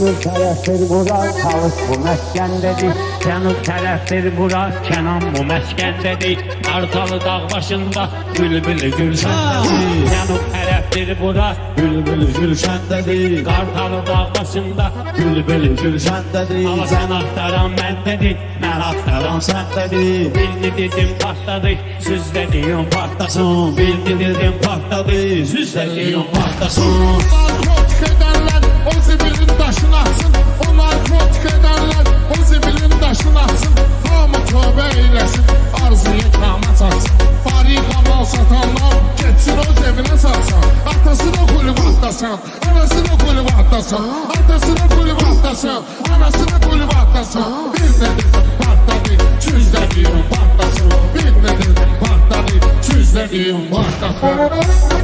Cənub tərəfdir bura, Talış bu məskəndədir. Cənub tərəfdir bura, Kənan bu məskəndədir. Qartalı dağ başında bülbülü gülşəndədir. Cənub tərəfdir bura, bülbülü gülşəndədir. Qartalı dağ başında bülbülü gülşəndədir. Ama sən axtaran məndədir, mən axtaran səndədir. Bildi dedim partladı, süz dediyin partlasın. Bildi dedim partladı, süz dediyin partlasın. Narkotik ederler, o zibilin daşını atsın. O narkotik ederler, o zibilin daşını atsın. Hamı tövbe eylesin, arzuya kâmet atsın. Bari kamal satanlar, geçsin o cebine satsan. Atasına kulüp atlasan, anasına kulüp atlasan. Atasına kulüp atlasan, anasına kulüp atlasan. Bir ne dedim patladı, çüz dediğim patlasın. Bir ne dedim patladı, çüz dediğim patlasın.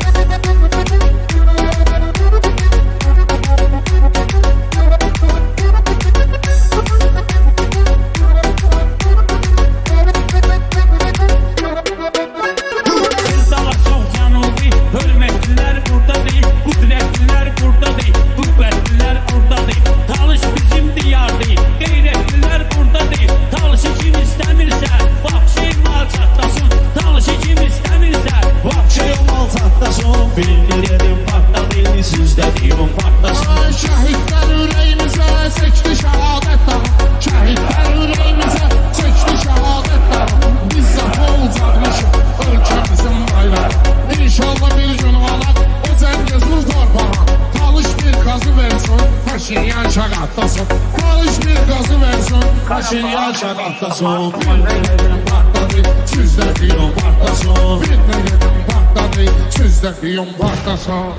Bildirdim partladı, siz dediğim partlasın. Şehitler yüreğimize seçti şehadet dağı. Şehitler yüreğimize seçti şehadet dağı. Bizzat olacakmışım ülkemizin bayrağı. İnşallah bir gün alak o Zengezur torpağı. Talış bir gazı versin, Paşinyan şakatlasın. Talış bir gazı versin, Paşinyan şakatlasın. Bildirdim partladı, siz dediğim partlasın. Bildirdim partladı, siz dediğim partlasın.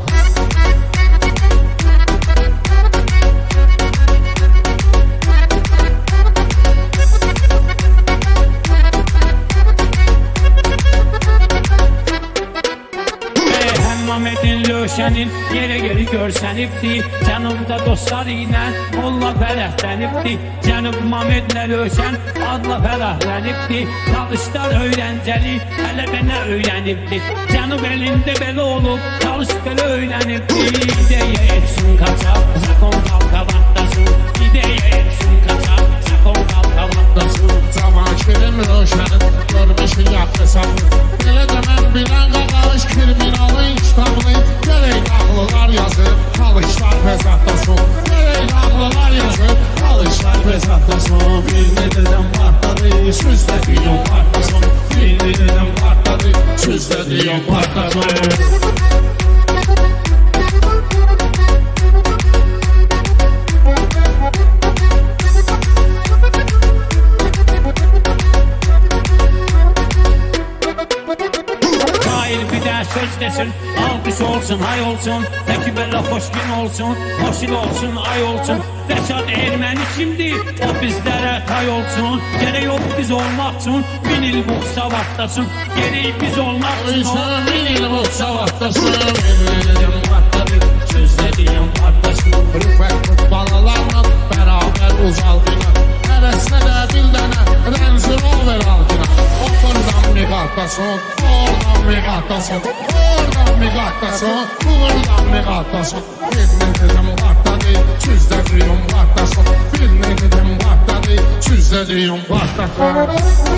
Mehmet'in löşənin yere geri görsənibdi. Cənubda dostlar ilə molla fərəhlənibdi. Cənub Mehmet'lə löşən adla fərəhlənibdi. Talışlar öyrəncəli, hələ də nə öyrənibdi. Cənub elində belə olub, talış belə öyrənibdi. İdeya etsin qaçaq, zakon qalqa vatlasın. İdeya etsin qaçaq, zakon qalqa vatlasın. Cavanşirin löşənin görmüşü yaxlısanı. Elə də mən bilən qaqalış kriminalın kitabını. Gerek ağlılar yazır, talışlar fezatlasın. Gerek ağlılar yazır, talışlar fezatlasın. Bildi dedim partladı, süz dediğim partlasın. Bildi dedim partladı, süz dediğim partlasın. Söz desin, alkış olsun, hay olsun. Peki bella hoş gün olsun, hoş il olsun, ay olsun. Reşat Ermeni kimdi, o bizlere tay olsun. Gerek yok biz olmak için, 1000 il bu savaştasın. Gerek biz olmak için, 1000 il bu savaştasın. Bildirdim partladı, söz dediğim partlasın. Rüfet balalarla beraber uzaldılar. Neresine de bir tane Range Rover aldılar. Oradan bir katlasın, oradan bir katlasın. Oradan bir katlasın, buradan bir katlasın. Bir ne dedim patladı, çüz dediğim patlasın. Bir ne dedim patladı, çüz dediğim patlasın.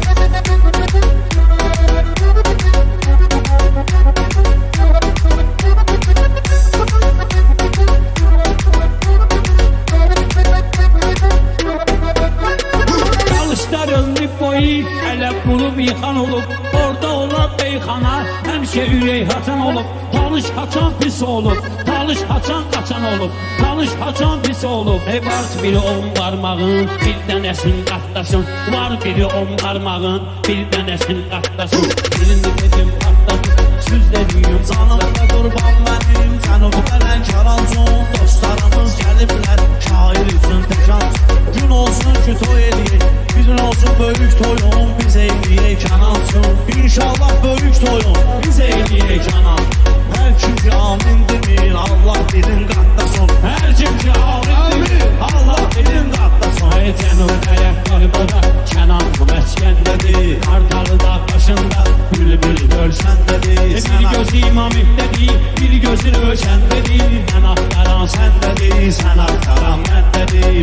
Hələ qurub yıxan olub, orada olan beyxana həmişə ürək haçan olub. Talış haçan pis olub, talış haçan qaçan olub. Talış haçan pis olub. Var biri 10 qarmağın, bir dənəsin qatlasın. Var biri 10 qarmağın, bir dənəsin qatlasın. Birini dedim patladı, süz dediğim canımda qurban mənim, Cənub bələn kəralcun. Dostlarımız gəliblər, şair üçün təkans. Gün olsun ki toy edeyik, bir gün olsun böyük toyun. Biz eyləyək kənansın, İnşallah böyük toyun. Biz eyləyək kənan. Hər kim ki amindir, Allah dilin qatlasın. Hər kim ki amindir, Allah dilin qatlasın. Cənub tərəfdir bura, Kənan bu məskəndədir. Qartalı dağ başında bülbül görsəndədir. Bir göz imamətdədir, bir gözü röşəndədir. Mən axtaran səndədir, sən axtaran məndədir.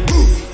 hey.